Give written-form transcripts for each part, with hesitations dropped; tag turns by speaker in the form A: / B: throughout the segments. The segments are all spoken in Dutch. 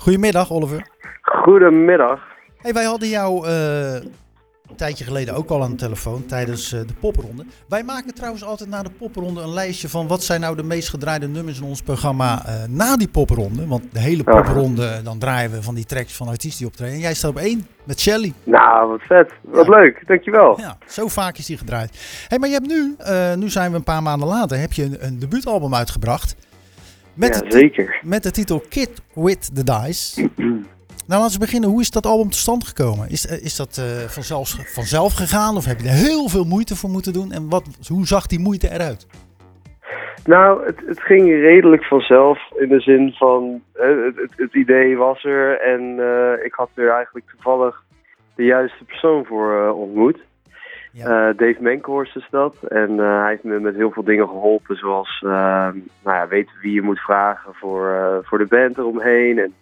A: Goedemiddag, Oliver.
B: Goedemiddag.
A: Hey, wij hadden jou een tijdje geleden ook al aan de telefoon tijdens de popronde. Wij maken trouwens altijd na de popronde een lijstje van wat zijn nou de meest gedraaide nummers in ons programma na die popronde. Want de hele popronde, dan draaien we van die tracks van artiesten die optreden. En jij staat op 1 met Shelly.
B: Nou, wat vet. Wat leuk. Dankjewel.
A: Ja, zo vaak is die gedraaid. Hey, maar je hebt nu zijn we een paar maanden later, heb je een debuutalbum uitgebracht.
B: Zeker.
A: Met de titel Kid with the Dice. Nou, laten we beginnen. Hoe is dat album tot stand gekomen? Is dat vanzelf gegaan of heb je er heel veel moeite voor moeten doen? En hoe zag die moeite eruit?
B: Nou, het ging redelijk vanzelf in de zin van het idee was er en ik had er eigenlijk toevallig de juiste persoon voor ontmoet. Ja. Dave Menkhorst is dat en hij heeft me met heel veel dingen geholpen zoals weten wie je moet vragen voor de band eromheen en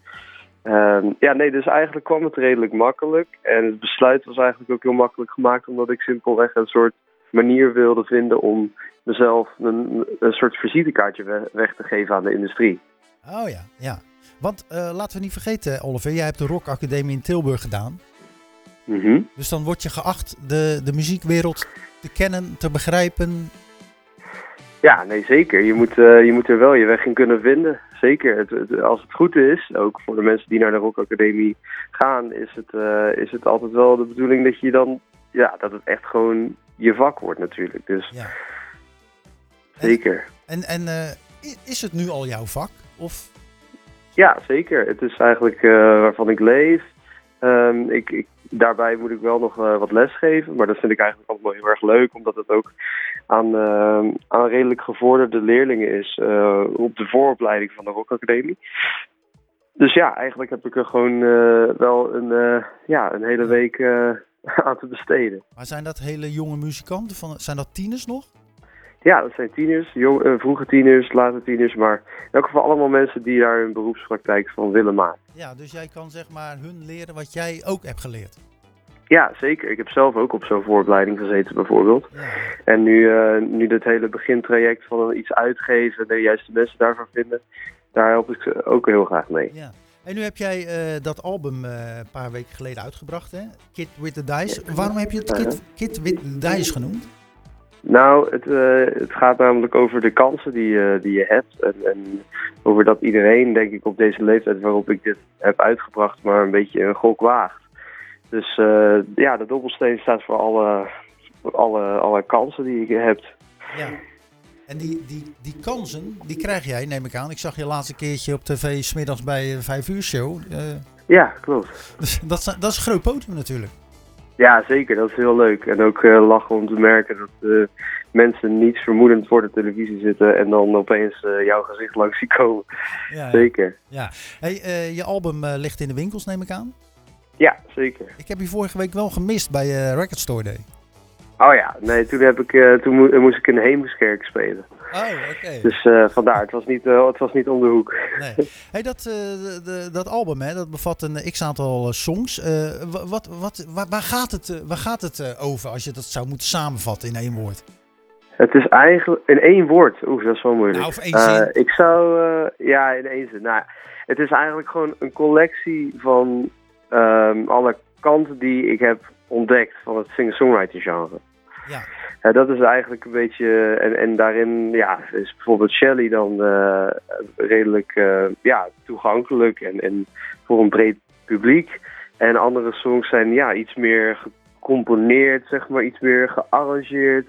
B: dus eigenlijk kwam het redelijk makkelijk. En het besluit was eigenlijk ook heel makkelijk gemaakt, omdat ik simpelweg een soort manier wilde vinden om mezelf een soort visitekaartje weg te geven aan de industrie.
A: Oh ja. Want laten we niet vergeten, Oliver, jij hebt de Rock Academie in Tilburg gedaan.
B: Mm-hmm.
A: Dus dan word je geacht de muziekwereld te kennen, te begrijpen.
B: Ja, nee, zeker. Je moet er wel je weg in kunnen vinden. Zeker. Als het goed is, ook voor de mensen die naar de Rock Academie gaan, is het altijd wel de bedoeling dat je dan, dat het echt gewoon je vak wordt natuurlijk. Dus
A: ja.
B: Zeker.
A: En is het nu al jouw vak? Of?
B: Ja, zeker. Het is eigenlijk waarvan ik leef. Daarbij moet ik wel nog wat les geven, maar dat vind ik eigenlijk altijd wel heel erg leuk, omdat het ook aan redelijk gevorderde leerlingen is op de vooropleiding van de Rock Academie. Dus ja, eigenlijk heb ik er gewoon wel een hele week aan te besteden.
A: Maar zijn dat hele jonge muzikanten? Zijn dat tieners nog?
B: Ja, dat zijn tieners, vroege tieners, late tieners, maar in elk geval allemaal mensen die daar hun beroepspraktijk van willen maken.
A: Ja, dus jij kan zeg maar hun leren wat jij ook hebt geleerd.
B: Ja, zeker. Ik heb zelf ook op zo'n vooropleiding gezeten bijvoorbeeld. Ja. En nu dit hele begintraject van iets uitgeven, de juiste mensen daarvoor vinden, daar help ik ze ook heel graag mee.
A: Ja. En nu heb jij dat album een paar weken geleden uitgebracht, hè? Kid with the Dice. Ja. Waarom heb je het Kid with the Dice genoemd?
B: Nou, het gaat namelijk over de kansen die je hebt. En over dat iedereen, denk ik, op deze leeftijd waarop ik dit heb uitgebracht, maar een beetje een gok waagt. Dus de dobbelsteen staat voor alle kansen die je hebt. Ja.
A: En die kansen, die krijg jij, neem ik aan. Ik zag je laatste keertje op tv 's middags bij de 5 uur show.
B: Ja, klopt.
A: Dus dat is een groot podium natuurlijk. Ja,
B: zeker. Dat is heel leuk. En ook lachen om te merken dat mensen niets vermoedend voor de televisie zitten en dan opeens jouw gezicht langs zien komen. Ja, zeker.
A: Ja. Hey, je album ligt in de winkels, neem ik aan?
B: Ja, zeker.
A: Ik heb je vorige week wel gemist bij Record Store Day.
B: Oh ja, nee, toen moest ik in Heemskerk spelen.
A: Oh, oké.
B: Dus vandaar, het was niet om de hoek.
A: Nee. Hey, dat album, hè, dat bevat een x-aantal songs. Waar gaat het over als je dat zou moeten samenvatten in 1 woord?
B: Het is eigenlijk in 1 woord. Oeh, dat is wel moeilijk.
A: Nou, of 1 zin.
B: Ik zou, in 1 zin. Nou, het is eigenlijk gewoon een collectie van alle kanten die ik heb ontdekt van het singer-songwriter genre. Ja. Dat is eigenlijk een beetje, en daarin is bijvoorbeeld Shelly dan redelijk toegankelijk en voor een breed publiek. En andere songs zijn iets meer gecomponeerd, zeg maar, iets meer gearrangeerd.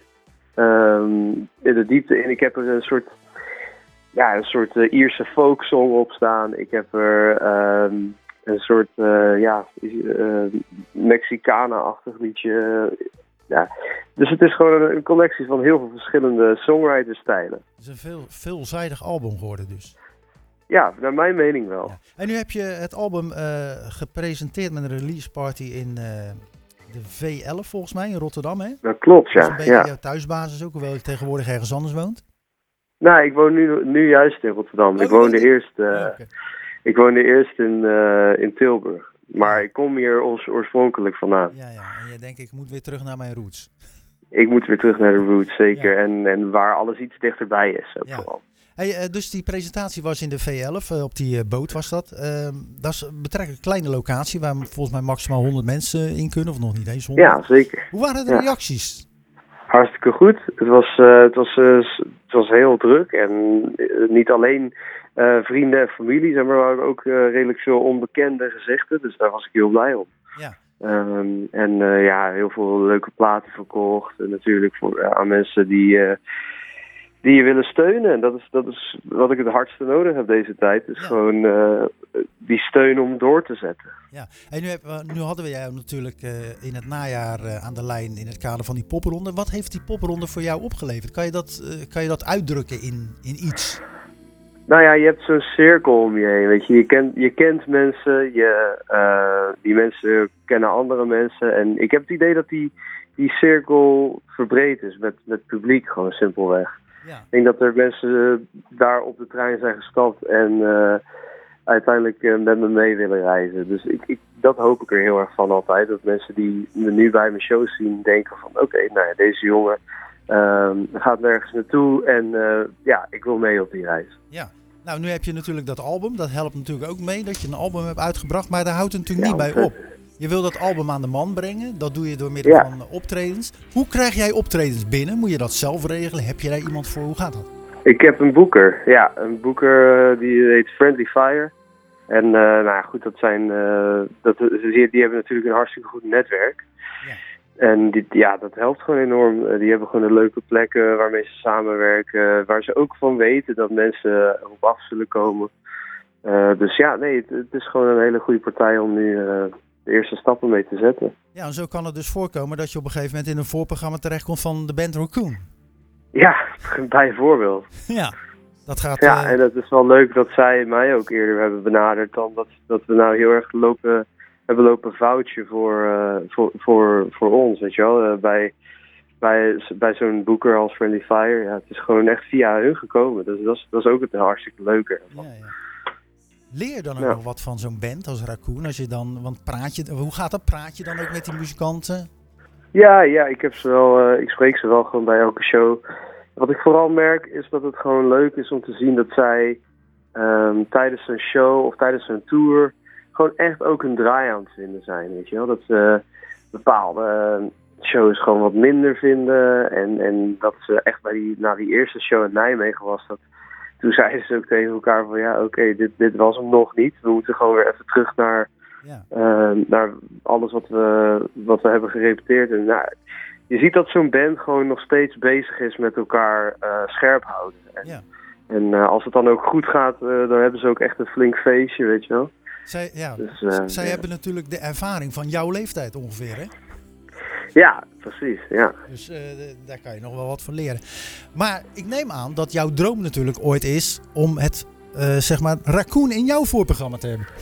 B: In de diepte in. Ik heb er een soort Ierse folksong op staan. Ik heb er een soort Mexicana-achtig liedje. Ja. Dus het is gewoon een collectie van heel veel verschillende songwriter-stijlen.
A: Het is een veelzijdig album geworden dus.
B: Ja, naar mijn mening wel. Ja.
A: En nu heb je het album gepresenteerd met een release party in de V11 volgens mij, in Rotterdam, hè?
B: Dat klopt, ja.
A: Dat is een beetje jouw thuisbasis ook, hoewel je tegenwoordig ergens anders woont.
B: Nou, ik woon nu juist in Rotterdam. Ik woonde eerst in Tilburg. Maar ik kom hier oorspronkelijk vandaan.
A: Ja. En je denkt, ik moet weer terug naar mijn roots.
B: Ik moet weer terug naar de roots, zeker. Ja. En waar alles iets dichterbij is, ook vooral.
A: Hey, dus die presentatie was in de V11, op die boot was dat. Dat is een betrekkelijk kleine locatie waar volgens mij maximaal 100 mensen in kunnen, of nog niet eens 100.
B: Ja, zeker.
A: Hoe waren de reacties?
B: Hartstikke goed. Het was heel druk en niet alleen vrienden en familie, maar er waren ook redelijk veel onbekende gezichten, dus daar was ik heel blij om.
A: Ja.
B: Heel veel leuke platen verkocht. En natuurlijk aan mensen die je willen steunen. En dat is wat ik het hardste nodig heb deze tijd. Dus gewoon die steun om door te zetten.
A: Ja, en nu hadden we jou natuurlijk in het najaar aan de lijn in het kader van die popronde. Wat heeft die popronde voor jou opgeleverd? Kan je dat uitdrukken in iets?
B: Nou ja, je hebt zo'n cirkel om je heen, weet je. Je kent mensen, die mensen kennen andere mensen. En ik heb het idee dat die cirkel verbreed is met publiek, gewoon simpelweg. Ja. Ik denk dat er mensen daar op de trein zijn gestapt en uiteindelijk met me mee willen reizen. Dus dat hoop ik er heel erg van altijd. Dat mensen die me nu bij mijn show zien denken van oké, deze jongen gaat nergens naartoe en ik wil mee op die reis.
A: Ja, nou nu heb je natuurlijk dat album. Dat helpt natuurlijk ook mee dat je een album hebt uitgebracht. Maar daar houdt het natuurlijk niet bij op. Je wil dat album aan de man brengen. Dat doe je door middel van optredens. Hoe krijg jij optredens binnen? Moet je dat zelf regelen? Heb je daar iemand voor? Hoe gaat dat?
B: Ik heb een boeker. Ja, een boeker die heet Friendly Fire. En die hebben natuurlijk een hartstikke goed netwerk. Ja. En dat helpt gewoon enorm. Die hebben gewoon leuke plekken waarmee ze samenwerken. Waar ze ook van weten dat mensen op af zullen komen. Het is gewoon een hele goede partij om nu de eerste stappen mee te zetten.
A: Ja, en zo kan het dus voorkomen dat je op een gegeven moment in een voorprogramma terechtkomt van de band Raccoon.
B: Ja, bijvoorbeeld.
A: Ja, dat gaat...
B: Ja, en dat is wel leuk dat zij mij ook eerder hebben benaderd dan dat we nou heel erg hebben lopen vouchen voor ons, weet je wel. Bij zo'n boeker als Friendly Fire, het is gewoon echt via hun gekomen. Dus dat is ook het hartstikke leuke.
A: Ja. Leer je dan ook nog wat van zo'n band als Raccoon? Hoe gaat dat? Praat je dan ook met die muzikanten?
B: Ja, ik spreek ze wel gewoon bij elke show. Wat ik vooral merk is dat het gewoon leuk is om te zien dat zij tijdens een show of tijdens een tour gewoon echt ook een draai aan het vinden zijn, weet je wel. Dat ze bepaalde shows gewoon wat minder vinden en dat ze echt na die eerste show in Nijmegen was dat. Toen zeiden ze ook tegen elkaar van dit was hem nog niet. We moeten gewoon weer even terug naar alles wat we hebben gerepeteerd. En je ziet dat zo'n band gewoon nog steeds bezig is met elkaar scherp houden. En als het dan ook goed gaat, dan hebben ze ook echt een flink feestje, weet je wel.
A: Zij hebben natuurlijk de ervaring van jouw leeftijd ongeveer, hè?
B: Ja, precies, ja.
A: Dus daar kan je nog wel wat van leren. Maar ik neem aan dat jouw droom natuurlijk ooit is om het, Raccoon in jouw voorprogramma te hebben.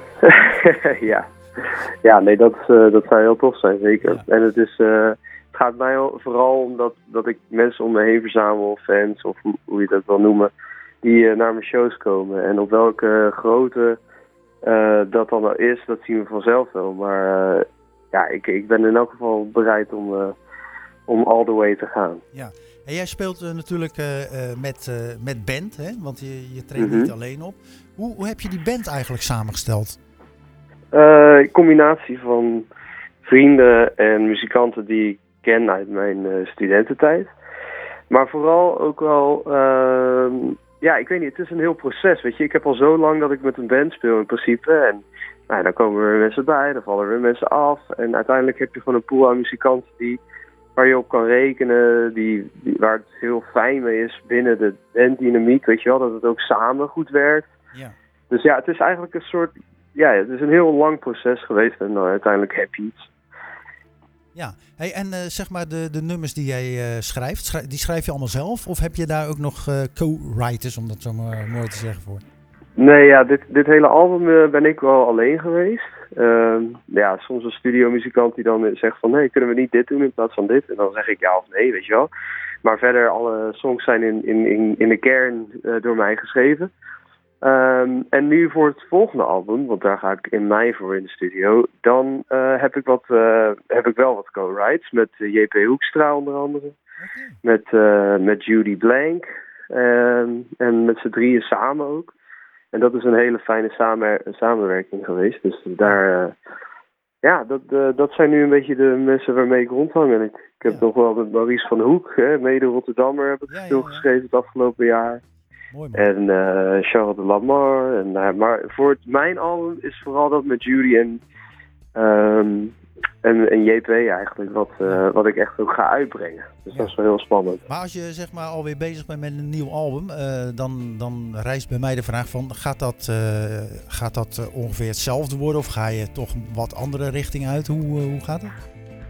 B: Dat zou heel tof zijn, zeker. Ja. En het gaat mij vooral om dat ik mensen om me heen verzamel, fans of hoe je dat wil noemen, die naar mijn shows komen. En op welke grootte dat dan is, dat zien we vanzelf wel. Maar ik ben in elk geval bereid om all the way te gaan. Ja,
A: en jij speelt natuurlijk met band, hè? Want je treedt niet alleen op. Hoe heb je die band eigenlijk samengesteld?
B: Een combinatie van vrienden en muzikanten die ik ken uit mijn studententijd. Maar vooral ook wel, ik weet niet, het is een heel proces, weet je. Ik heb al zo lang dat ik met een band speel in principe. En dan komen er weer mensen bij, dan vallen er weer mensen af. En uiteindelijk heb je gewoon een pool aan muzikanten waar je op kan rekenen, waar het heel fijn mee is binnen de banddynamiek, weet je wel, dat het ook samen goed werkt. Ja. Dus het is eigenlijk een soort, het is een heel lang proces geweest en dan uiteindelijk heb je iets.
A: Ja, hey, en de nummers die jij schrijft, die schrijf je allemaal zelf? Of heb je daar ook nog co-writers, om dat zo maar mooi te zeggen, voor?
B: Nee, dit hele album ben ik wel alleen geweest. Soms een studiomuzikant die dan zegt van nee, kunnen we niet dit doen in plaats van dit? En dan zeg ik ja of nee, weet je wel. Maar verder, alle songs zijn in de kern door mij geschreven. En nu voor het volgende album, want daar ga ik in mei voor in de studio, dan heb ik wel wat co-writes met J.P. Hoekstra onder andere. Okay. Met Judy Blank. En met z'n drieën samen ook. En dat is een hele fijne samenwerking geweest. Dus daar... dat zijn nu een beetje de mensen waarmee ik rondhang. En ik heb nog wel met Maurice van Hoek, mede Rotterdammer, heb ik veel geschreven het afgelopen jaar.
A: Mooi,
B: en Charles de Lamar. Maar voor mijn album is vooral dat met Judy en JP eigenlijk wat ik echt ook ga uitbrengen. Dus dat is wel heel spannend.
A: Maar als je zeg maar alweer bezig bent met een nieuw album, dan rijst bij mij de vraag van, gaat dat ongeveer hetzelfde worden of ga je toch wat andere richting uit? Hoe gaat het?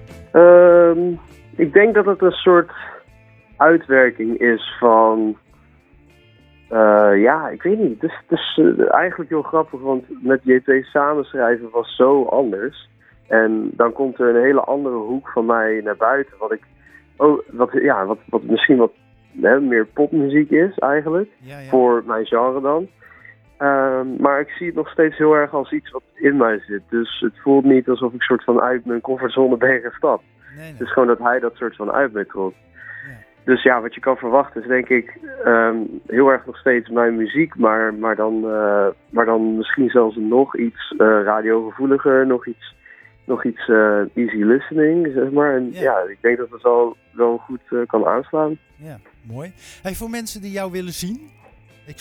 B: Ik denk dat het een soort uitwerking is van... ik weet niet. Het is eigenlijk heel grappig, want met JP samenschrijven was zo anders. En dan komt er een hele andere hoek van mij naar buiten. Wat misschien wat meer popmuziek is eigenlijk. Ja. Voor mijn genre dan. Maar ik zie het nog steeds heel erg als iets wat in mij zit. Dus het voelt niet alsof ik soort van uit mijn comfortzone ben gestapt. Nee. Het is gewoon dat hij dat soort van uit mij trok. Ja. Dus ja, wat je kan verwachten is denk ik heel erg nog steeds mijn muziek. Maar dan misschien zelfs nog iets radiogevoeliger, nog iets easy listening, zeg maar. En ik denk dat het wel goed kan aanslaan.
A: Ja, mooi. Hey, voor mensen die jou willen zien, ik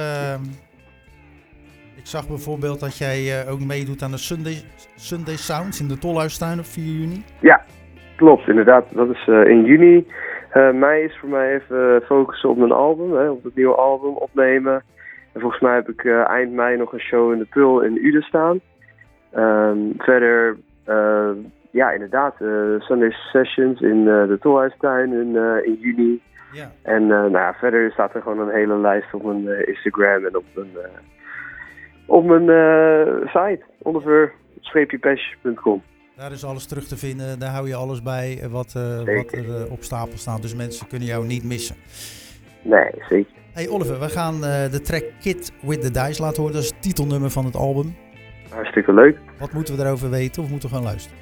A: zag bijvoorbeeld dat jij ook meedoet aan de Sunday Sounds in de Tolhuistuin op 4 juni.
B: Ja, klopt, inderdaad. Dat is in juni. Mei is voor mij even focussen op mijn album, op het nieuwe album opnemen. En volgens mij heb ik eind mei nog een show in de Pul in Uden staan. Verder... inderdaad, Sunday Sessions in de Tolhuistuin in juni. Ja. En verder staat er gewoon een hele lijst op mijn Instagram en op mijn site, onderver-passion.com.
A: Daar is alles terug te vinden, daar hou je alles bij wat er op stapel staat. Dus mensen kunnen jou niet missen.
B: Nee, zeker.
A: Hey Oliver, we gaan de track Kid with the Dice laten horen. Dat is het titelnummer van het album.
B: Hartstikke leuk.
A: Wat moeten we daarover weten of moeten we gewoon luisteren?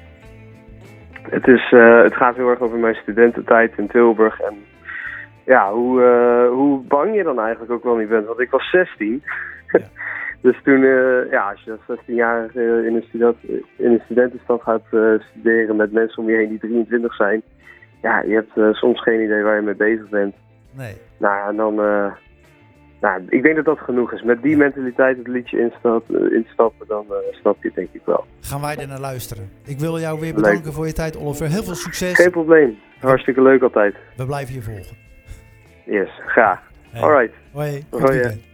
B: Het gaat heel erg over mijn studententijd in Tilburg. En ja, hoe bang je dan eigenlijk ook wel niet bent. Want ik was 16. Ja. Dus toen, als je als 16-jarige in een studentenstad gaat studeren met mensen om je heen die 23 zijn. Ja, je hebt soms geen idee waar je mee bezig bent.
A: Nee.
B: Nou, en dan... ik denk dat dat genoeg is. Met die mentaliteit het liedje instappen, dan snap je het denk ik wel.
A: Gaan wij er naar luisteren. Ik wil jou weer bedanken voor je tijd, Oliver. Heel veel succes.
B: Geen probleem. Hartstikke leuk altijd.
A: We blijven je volgen.
B: Yes, graag.
A: Hey.
B: Alright.
A: Hoi.
B: Hoi.